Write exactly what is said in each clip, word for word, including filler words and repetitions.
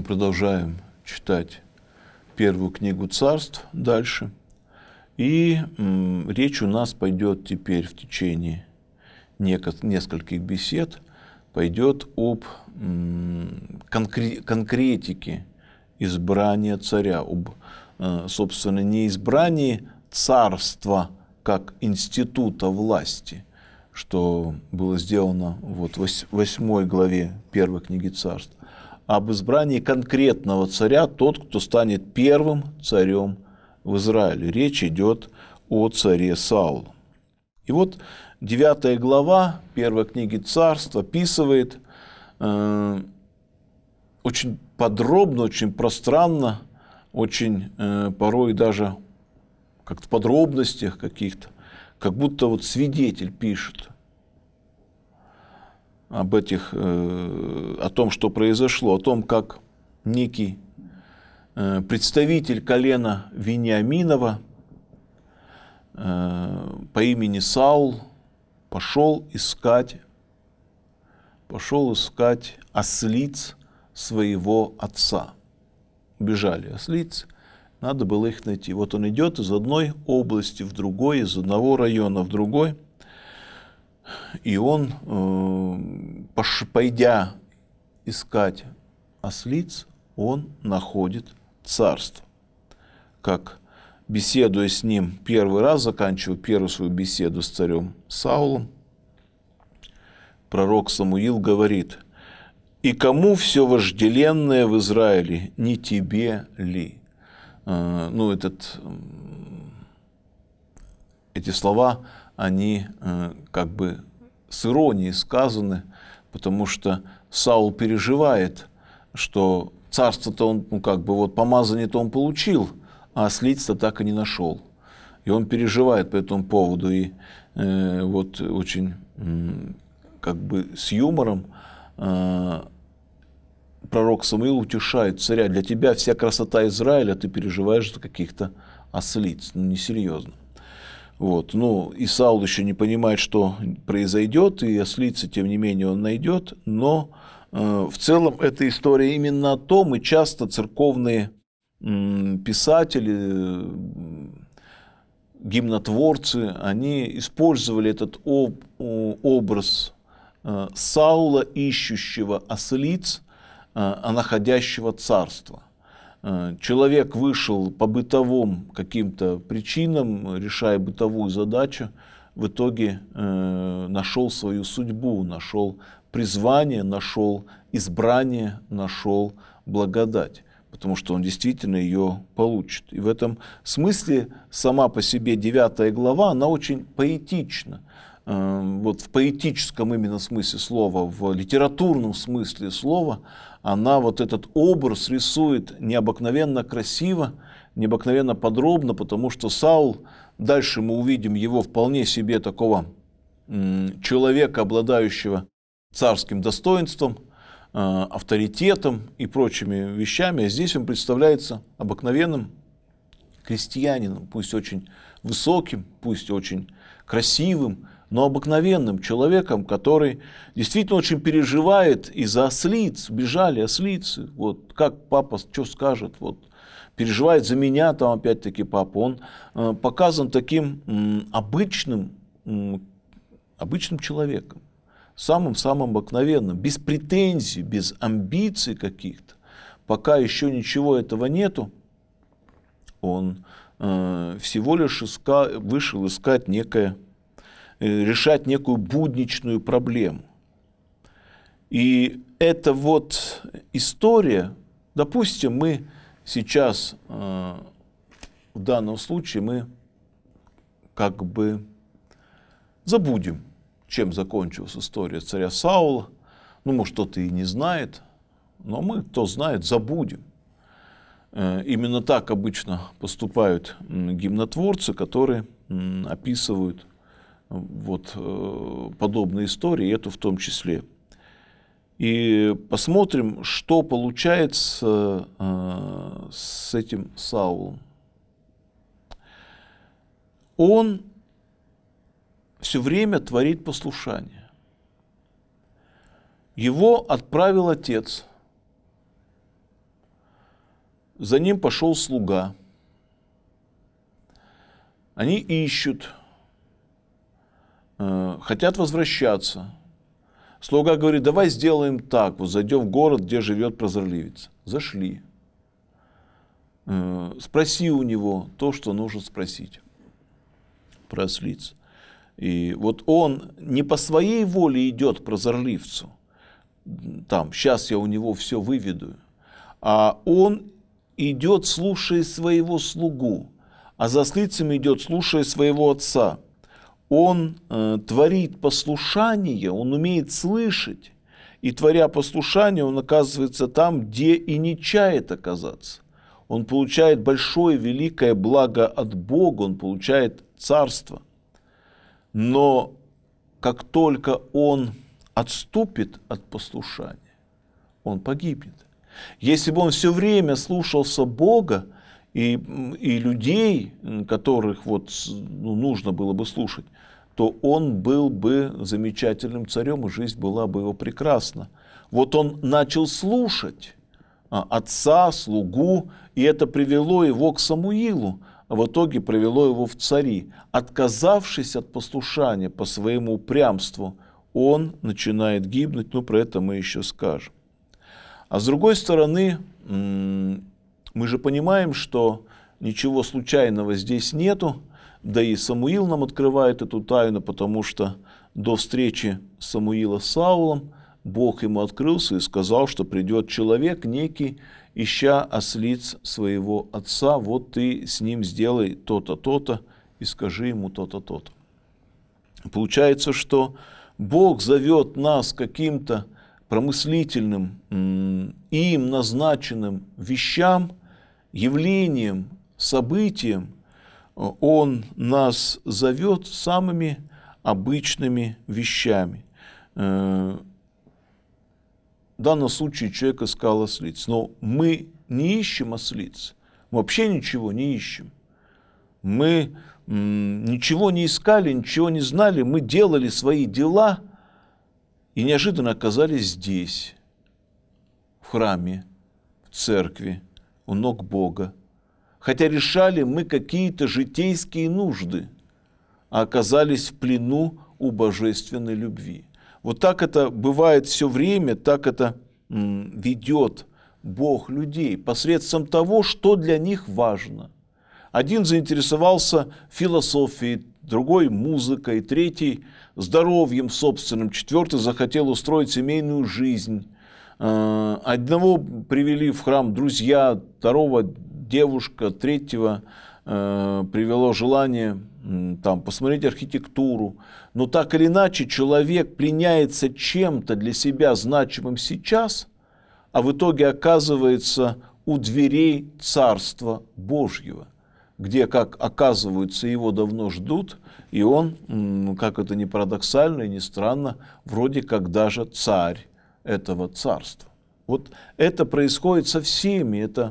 продолжаем читать первую книгу Царств дальше. И м, речь у нас пойдет теперь в течение нескольких бесед, пойдет об м, конкре- конкретике избрания царя, об, э, собственно, не избрании царства как института власти, что было сделано вот в восьмой главе первой книги Царств, а об избрании конкретного царя, тот, кто станет первым царем в Израиле. Речь идет о царе Сауле. И вот девятая глава первой книги Царств описывает э, очень подробно, очень пространно, очень э, порой даже как-то в подробностях каких-то, как будто вот свидетель пишет об этих, э, о том, что произошло, о том, как некий э, представитель колена Вениаминова э, по имени Саул пошел искать, пошел искать ослиц своего отца. Бежали ослицы, надо было их найти. Вот он идет из одной области в другой, из одного района в другой. И он, пойдя искать ослиц, он находит царство. Как, беседуя с ним первый раз, заканчивая первую свою беседу с царем Саулом, пророк Самуил говорит: «И кому все вожделенное в Израиле, не тебе ли?» Ну, этот, эти слова, они как бы с иронией сказаны, потому что Саул переживает, что царство-то он, ну, как бы вот помазание-то он получил, а ослиц-то так и не нашел. И он переживает по этому поводу, и э, вот очень э, как бы с юмором э, пророк Самуил утешает царя: для тебя вся красота Израиля, ты переживаешь за каких-то ослиц. Ну, несерьезно. Вот. Ну, и Саул еще не понимает, что произойдет, и ослицы, тем не менее, он найдет, но э, в целом эта история именно о том, и часто церковные э, писатели, э, гимнотворцы, они использовали этот об, образ э, Саула, ищущего ослиц, э, а находящего царство. Человек вышел по бытовым каким-то причинам, решая бытовую задачу, в итоге э, нашел свою судьбу, нашел призвание, нашел избрание, нашел благодать, потому что он действительно ее получит. И в этом смысле сама по себе девятая глава, она очень поэтична. Э, вот в поэтическом именно смысле слова, в литературном смысле слова, она вот этот образ рисует необыкновенно красиво, необыкновенно подробно, потому что Саул, дальше мы увидим его вполне себе такого м, человека, обладающего царским достоинством, э, авторитетом и прочими вещами, а здесь он представляется обыкновенным крестьянином, пусть очень высоким, пусть очень красивым, но обыкновенным человеком, который действительно очень переживает из-за ослиц. Бежали ослицы. Вот как папа что скажет? Вот переживает за меня, там опять-таки папа. Он э, показан таким м, обычным, м, обычным человеком, самым-самым обыкновенным, без претензий, без амбиций каких-то. Пока еще ничего этого нету, он э, всего лишь иска, вышел искать некое, решать некую будничную проблему. И эта вот история, допустим, мы сейчас, э, в данном случае, мы как бы забудем, чем закончилась история царя Саула. Ну, может, кто-то и не знает, но мы, кто знает, забудем. Э, именно так обычно поступают гимнотворцы, которые э, описывают вот э, подобные истории, эту в том числе. И посмотрим, что получается э, с этим Саулом. Он все время творит послушание. Его отправил отец за ним пошел слуга. Они ищут, хотят возвращаться. Слуга говорит: давай сделаем так, вот зайдем в город, где живет прозорливец. Зашли. Спроси у него то, что нужно спросить про ослиц. И вот он не по своей воле идет к прозорливцу, там, сейчас я у него все выведу, а он идет, слушая своего слугу, а за ослицами идет, слушая своего отца. Он э, творит послушание, он умеет слышать, и творя послушание, он оказывается там, где и не чает оказаться. Он получает большое, великое благо от Бога, он получает царство. Но как только он отступит от послушания, он погибнет. Если бы он все время слушался Бога и, и людей, которых вот, ну, нужно было бы слушать, то он был бы замечательным царем, и жизнь была бы его прекрасна. Вот он начал слушать отца, слугу, и это привело его к Самуилу, а в итоге привело его в цари. Отказавшись от послушания по своему упрямству, он начинает гибнуть, но про это мы еще скажем. А с другой стороны, мы же понимаем, что ничего случайного здесь нету, да и Самуил нам открывает эту тайну, потому что до встречи Самуила с Саулом Бог ему открылся и сказал, что придет человек некий, ища ослиц своего отца, вот ты с ним сделай то-то, то-то, и скажи ему то-то, то-то. Получается, что Бог зовет нас каким-то промыслительным, им назначенным вещам, явлением, событием. Он нас зовет самыми обычными вещами. В данном случае человек искал ослиц. Но мы не ищем ослиц. Мы вообще ничего не ищем. Мы м, ничего не искали, ничего не знали. Мы делали свои дела и неожиданно оказались здесь, в храме, в церкви, у ног Бога. Хотя решали мы какие-то житейские нужды, а оказались в плену у божественной любви. Вот так это бывает все время, так это м, ведет Бог людей посредством того, что для них важно. Один заинтересовался философией, другой музыкой, третий здоровьем собственным, четвертый захотел устроить семейную жизнь. Одного привели в храм друзья, второго девушка, третьего привело желание там, посмотреть архитектуру. Но так или иначе человек пленяется чем-то для себя значимым сейчас, а в итоге оказывается у дверей Царства Божьего, где, как оказывается, его давно ждут, и он, как это ни парадоксально и ни странно, вроде как даже царь этого царства. Вот это происходит со всеми, это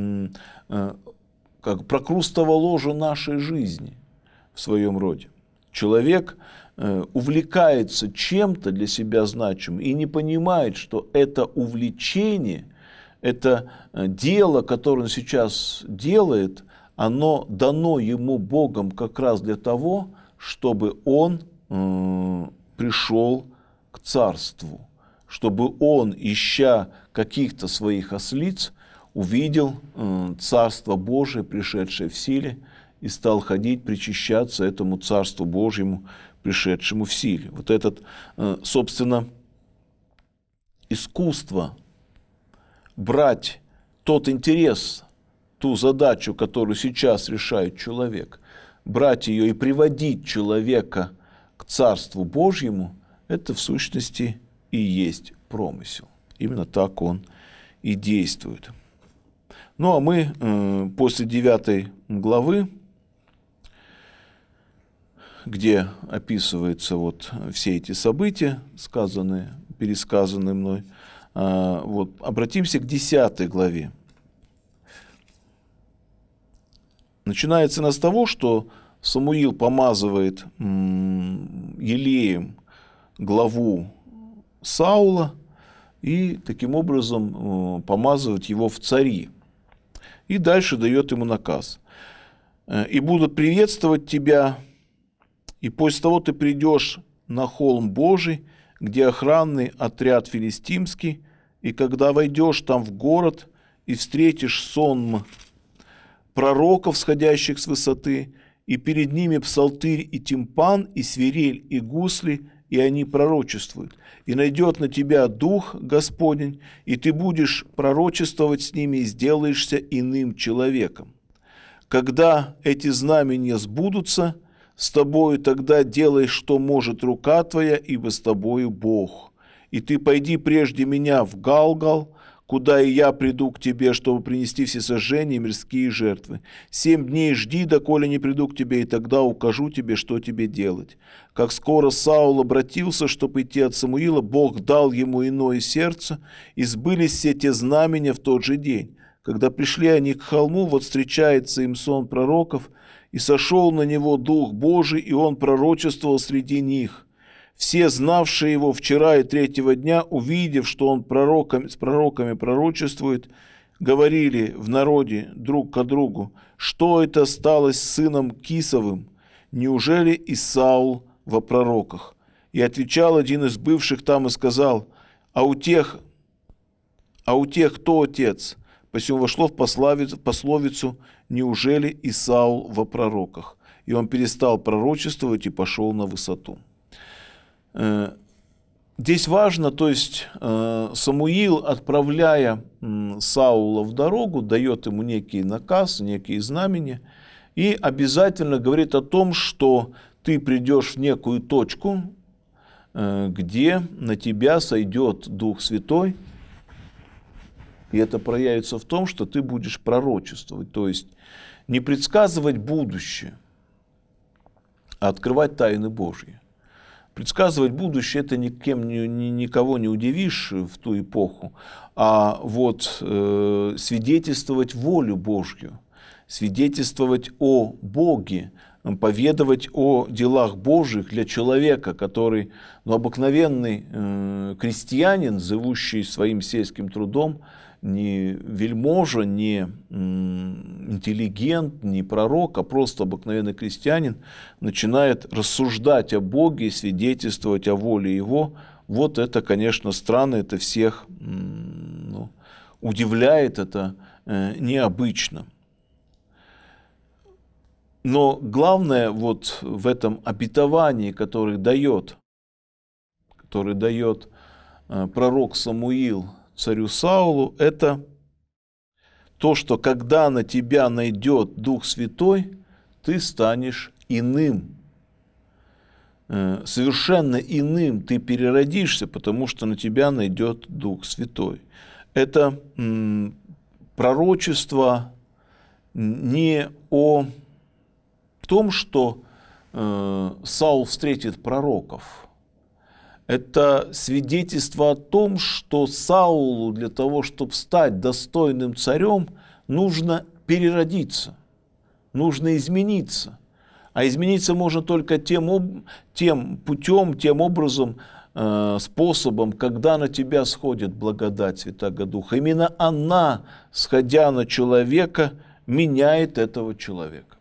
как прокрустово ложе нашей жизни в своем роде. Человек увлекается чем-то для себя значимым и не понимает, что это увлечение, это дело, которое он сейчас делает, оно дано ему Богом как раз для того, чтобы он э, пришел к царству, чтобы он, ища каких-то своих ослиц, увидел э, Царство Божие, пришедшее в силе, и стал ходить, причащаться этому Царству Божьему, пришедшему в силе. Вот этот, э, собственно, искусство брать тот интерес, ту задачу, которую сейчас решает человек, брать ее и приводить человека к Царству Божьему, это в сущности и есть промысел. Именно так он и действует. Ну а мы э, после девятой главы, где описываются вот все эти события, сказанные, пересказанные мной, э, вот, обратимся к десятой главе. Начинается она с того, что Самуил помазывает м, елеем главу Саула и таким образом э, помазывает его в цари. И дальше дает ему наказ. «И будут приветствовать тебя, и после того ты придешь на холм Божий, где охранный отряд филистимский, и когда войдешь там в город и встретишь сонм пророков, сходящих с высоты, и перед ними псалтырь и тимпан, и свирель, и гусли, и они пророчествуют. И найдет на тебя Дух Господень, и ты будешь пророчествовать с ними, и сделаешься иным человеком. Когда эти знамения сбудутся с тобою, тогда делай, что может рука твоя, ибо с тобою Бог. И ты пойди прежде меня в Галгал, куда и я приду к тебе, чтобы принести всесожжения и мирские жертвы. Семь дней жди, доколе не приду к тебе, и тогда укажу тебе, что тебе делать. Как скоро Саул обратился, чтобы идти от Самуила, Бог дал ему иное сердце, и сбылись все те знамения в тот же день. Когда пришли они к холму, вот встречается им сон пророков, и сошел на него Дух Божий, и он пророчествовал среди них. Все, знавшие его вчера и третьего дня, увидев, что он пророками, с пророками пророчествует, говорили в народе друг к другу: что это стало с сыном Кисовым? Неужели и Саул во пророках? И отвечал один из бывших там и сказал: а у тех, а у тех кто отец? Посему вошло в пословицу: неужели и Саул во пророках? И он перестал пророчествовать и пошел на высоту. Здесь важно, то есть Самуил, отправляя Саула в дорогу, дает ему некий наказ, некие знамения, и обязательно говорит о том, что ты придешь в некую точку, где на тебя сойдет Дух Святой, и это проявится в том, что ты будешь пророчествовать, то есть не предсказывать будущее, а открывать тайны Божьи. Предсказывать будущее — это никем, ни, ни, никого не удивишь в ту эпоху, а вот э, свидетельствовать волю Божью, свидетельствовать о Боге, поведовать о делах Божьих для человека, который, ну, обыкновенный э, крестьянин, живущий своим сельским трудом, не вельможа, не интеллигент, не пророк, а просто обыкновенный крестьянин, начинает рассуждать о Боге и свидетельствовать о воле Его. Вот это, конечно, странно, это всех ну, удивляет, это э, необычно. Но главное вот в этом обетовании, которое дает, который дает э, пророк Самуил царю Саулу, это то, что когда на тебя найдет Дух Святой, ты станешь иным. Совершенно иным ты переродишься, потому что на тебя найдет Дух Святой. Это м, пророчество не о том, что э, Саул встретит пророков. Это свидетельство о том, что Саулу для того, чтобы стать достойным царем, нужно переродиться, нужно измениться. А измениться можно только тем, тем путем, тем образом, э, способом, когда на тебя сходит благодать Святаго Духа. Именно она, сходя на человека, меняет этого человека.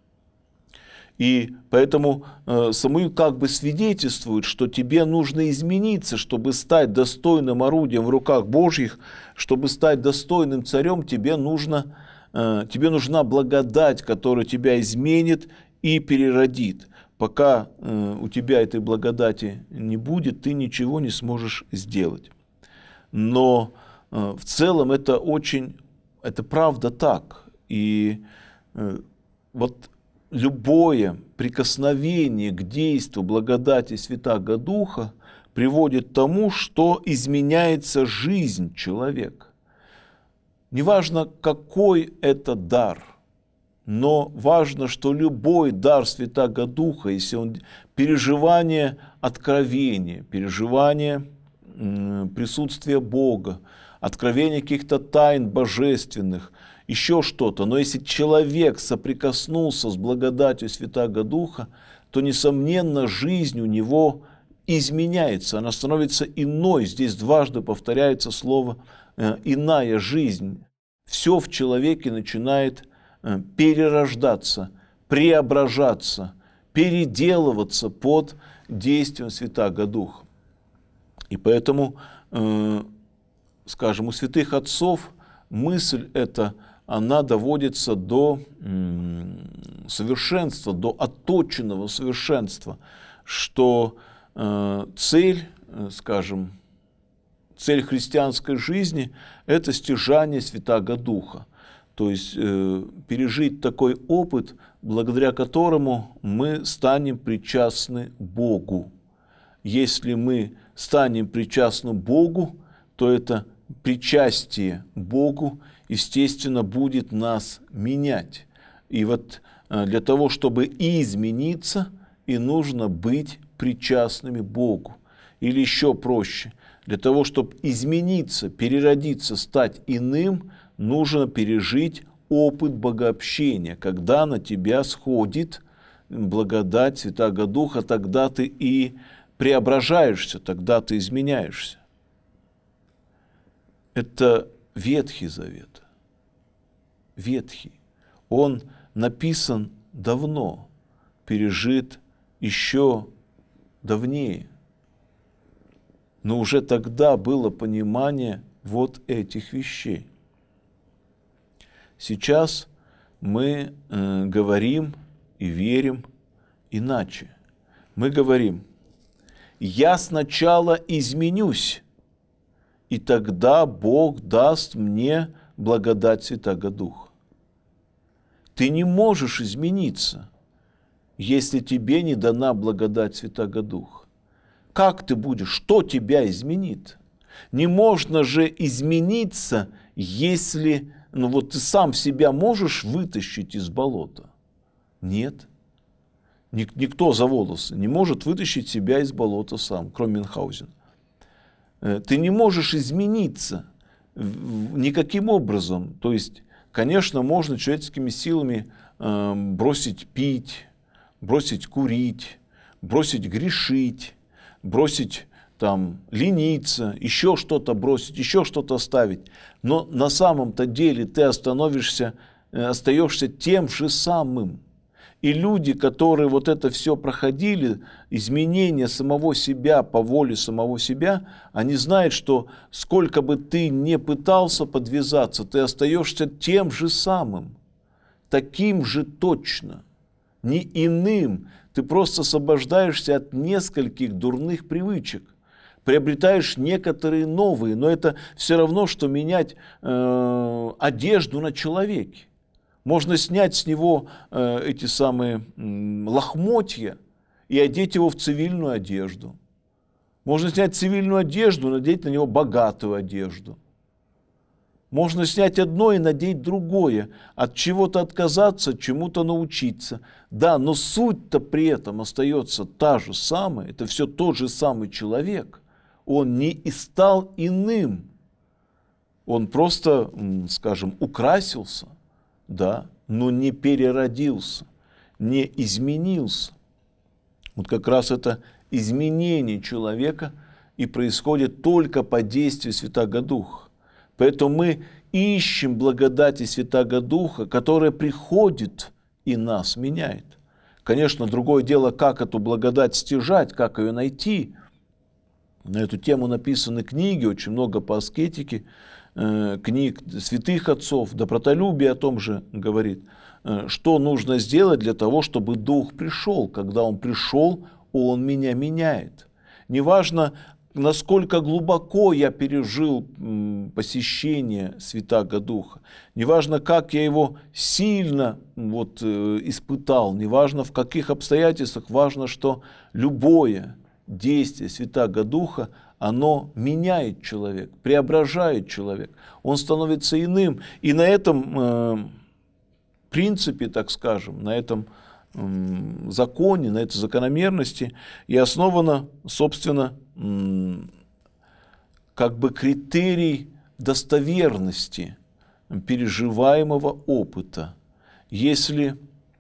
И поэтому э, Самуил как бы свидетельствует, что тебе нужно измениться, чтобы стать достойным орудием в руках Божьих, чтобы стать достойным царем, тебе, нужно, э, тебе нужна благодать, которая тебя изменит и переродит. Пока э, у тебя этой благодати не будет, ты ничего не сможешь сделать. Но э, в целом это очень, это правда так. И э, вот любое прикосновение к действию благодати Святаго Духа приводит к тому, что изменяется жизнь человека. Неважно, какой это дар, но важно, что любой дар Святаго Духа, если он переживание откровения, переживание присутствия Бога, откровение каких-то тайн божественных, еще что-то. Но если человек соприкоснулся с благодатью Святаго Духа, то, несомненно, жизнь у него изменяется, она становится иной. Здесь дважды повторяется слово «иная жизнь». все в человеке начинает э, перерождаться, преображаться, переделываться под действием Святаго Духа. И поэтому, э, скажем, у святых отцов мысль эта, она доводится до э, совершенства, до отточенного совершенства, что э, цель, э, скажем, цель христианской жизни – это стяжание Святаго Духа. То есть э, пережить такой опыт, благодаря которому мы станем причастны Богу. Если мы станем причастны Богу, то это причастие Богу, естественно, будет нас менять. И вот э, для того, чтобы и измениться, и нужно быть причастными Богу. Или еще проще, для того, чтобы измениться, переродиться, стать иным, нужно пережить опыт богообщения, когда на тебя сходит благодать Святаго Духа, тогда ты и преображаешься, тогда ты изменяешься. Это Ветхий Завет. Ветхий. Он написан давно, пережит еще давнее. Но уже тогда было понимание вот этих вещей. Сейчас мы э, говорим и верим иначе. Мы говорим: я сначала изменюсь, и тогда Бог даст мне благодать Святаго Духа. Ты не можешь измениться, если тебе не дана благодать Святаго Духа. Как ты будешь? Что тебя изменит? Не можно же измениться, если ну вот ты сам себя можешь вытащить из болота. Нет. Ник- никто за волосы не может вытащить себя из болота сам, кроме Мюнхгаузена. Ты не можешь измениться никаким образом. То есть, конечно, можно человеческими силами э, бросить пить, бросить курить, бросить грешить, бросить там лениться, еще что-то бросить, еще что-то оставить. Но на самом-то деле ты остановишься, остаешься тем же самым. И люди, которые вот это все проходили, изменение самого себя по воле самого себя, они знают, что сколько бы ты ни пытался подвязаться, ты остаешься тем же самым, таким же точно, не иным. Ты просто освобождаешься от нескольких дурных привычек, приобретаешь некоторые новые, но это все равно, что менять э, одежду на человеке. Можно снять с него э, эти самые э, лохмотья и одеть его в цивильную одежду. Можно снять цивильную одежду, надеть на него богатую одежду. Можно снять одно и надеть другое, от чего-то отказаться, чему-то научиться. Да, но суть-то при этом остается та же самая, это все тот же самый человек. Он не и стал иным, он просто, скажем, украсился, да, но не переродился, не изменился. Вот как раз это изменение человека и происходит только по действию Святаго Духа. Поэтому мы ищем благодати Святаго Духа, которая приходит и нас меняет. Конечно, другое дело, как эту благодать стяжать, как ее найти. На эту тему написаны книги, очень много по аскетике, э, книг святых отцов, добротолюбие о том же говорит, э, что нужно сделать для того, чтобы Дух пришел. Когда Он пришел, Он меня меняет. Неважно, насколько глубоко я пережил м, посещение Святаго Духа, неважно, как я его сильно вот, э, испытал, неважно, в каких обстоятельствах, важно, что любое действие Святаго Духа, оно меняет человека, преображает человека, он становится иным. И на этом э, принципе, так скажем, на этом э, законе, на этой закономерности и основано, собственно, э, как бы критерий достоверности переживаемого опыта. Если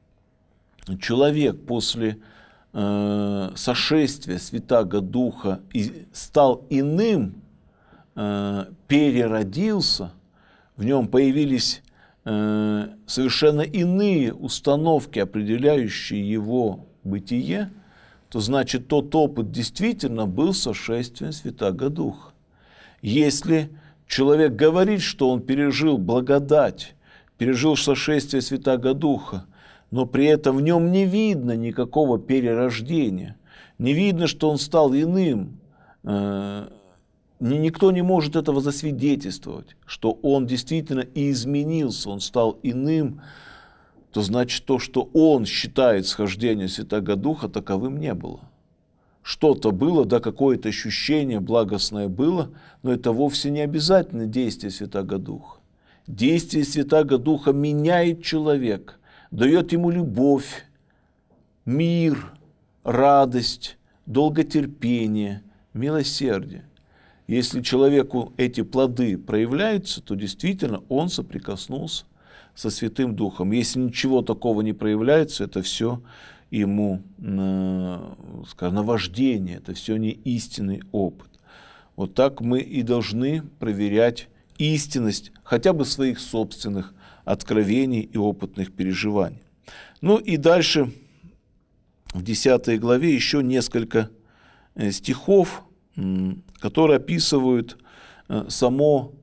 человек после э, сошествия Святаго Духа и стал иным, э, переродился, в нем появились э, совершенно иные установки, определяющие его бытие, то значит тот опыт действительно был сошествием Святаго Духа. Если человек говорит, что он пережил благодать, пережил сошествие Святаго Духа, но при этом в нем не видно никакого перерождения, не видно, что он стал иным, э, никто не может этого засвидетельствовать, что он действительно и изменился, он стал иным, то значит то, что он считает схождение Святаго Духа, таковым не было. Что-то было, да, какое-то ощущение благостное было, но это вовсе не обязательно действие Святаго Духа. Действие Святаго Духа меняет человека, дает ему любовь, мир, радость, долготерпение, милосердие. Если человеку эти плоды проявляются, то действительно он соприкоснулся со Святым Духом. Если ничего такого не проявляется, это все ему, скажем, наваждение, это все не истинный опыт. Вот так мы и должны проверять истинность хотя бы своих собственных откровений и опытных переживаний. Ну и дальше в десятой главе еще несколько стихов, которые описывают само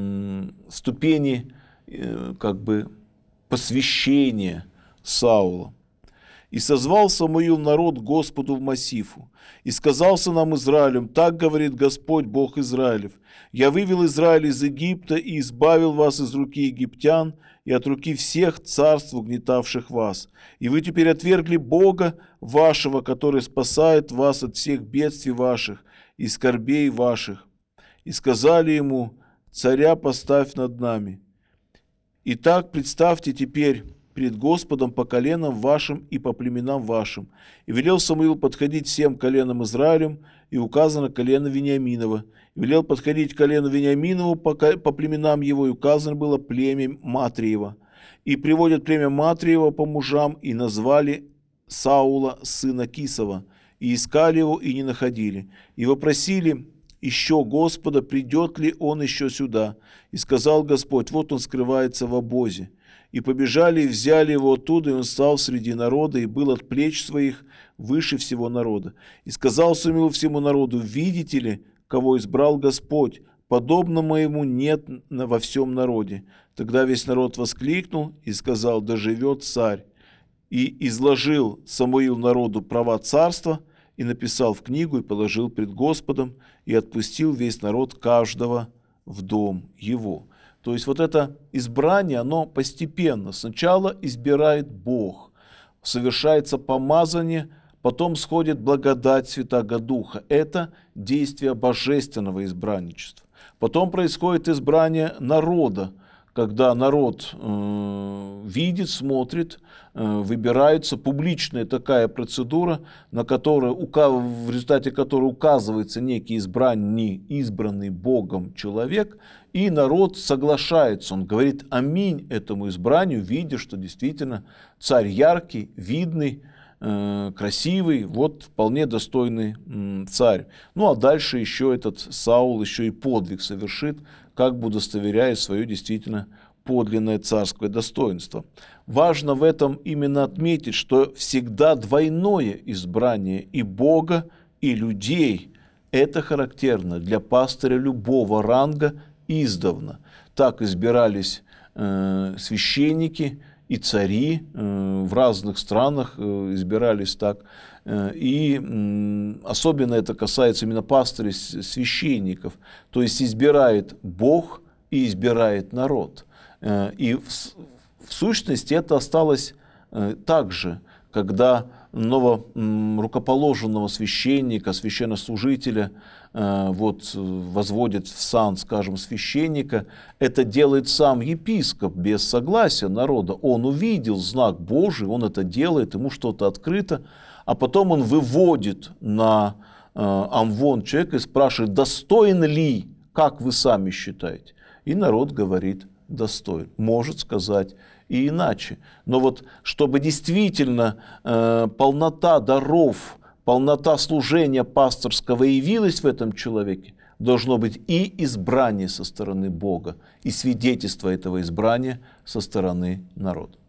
ступени как бы посвящения Саула. «И созвал Самуил народ Господу в Массифу, и сказался нам Израилем, так говорит Господь, Бог Израилев, я вывел Израиль из Египта и избавил вас из руки египтян и от руки всех царств, угнетавших вас. И вы теперь отвергли Бога вашего, который спасает вас от всех бедствий ваших и скорбей ваших. И сказали ему, царя поставь над нами. Итак, представьте теперь перед Господом по коленам вашим и по племенам вашим. И велел Самуил подходить всем коленам Израилем, и указано колено Вениаминова. И велел подходить к колену Вениаминову по, по племенам его, и указано было племя Матриева. И приводят племя Матриева по мужам, и назвали Саула, сына Кисова, и искали его, и не находили. И вопросили еще Господа, придет ли он еще сюда. И сказал Господь, вот он скрывается в обозе. И побежали, и взяли его оттуда, и он стал среди народа, и был от плеч своих выше всего народа. И сказал Самуил всему народу, видите ли, кого избрал Господь, подобно моему нет во всем народе. Тогда весь народ воскликнул и сказал, да живет царь. И изложил Самуил народу права царства, и написал в книгу, и положил пред Господом, и отпустил весь народ каждого в дом его. То есть вот это избрание, оно постепенно. Сначала избирает Бог, совершается помазание, потом сходит благодать Святаго Духа. Это действие божественного избранничества. Потом происходит избрание народа, когда народ э, видит, смотрит, э, выбирается публичная такая процедура, на которую, в результате которой указывается некий избранный, избранный Богом человек, и народ соглашается, он говорит аминь этому избранию, видя, что действительно царь яркий, видный, э, красивый, вот вполне достойный э, царь. Ну а дальше еще этот Саул еще и подвиг совершит, как бы удостоверяя свое действительно подлинное царское достоинство. Важно в этом именно отметить, что всегда двойное избрание и Бога, и людей. Это характерно для пастыря любого ранга издавна. Так избирались э, священники и цари э, в разных странах, э, избирались так. Э, и э, особенно это касается именно пастырей, священников. То есть избирает Бог и избирает народ. Э, и в, в сущности это осталось э, так же, когда новорукоположенного священника, священнослужителя э, вот, возводят в сан, скажем, священника, это делает сам епископ без согласия народа. Он увидел знак Божий, он это делает, ему что-то открыто, а потом он выводит на э, амвон человека и спрашивает, достоин ли, как вы сами считаете? И народ говорит, достоин. Может сказать и иначе. Но вот чтобы действительно э, полнота даров, полнота служения пасторского явилась в этом человеке, должно быть и избрание со стороны Бога, и свидетельство этого избрания со стороны народа.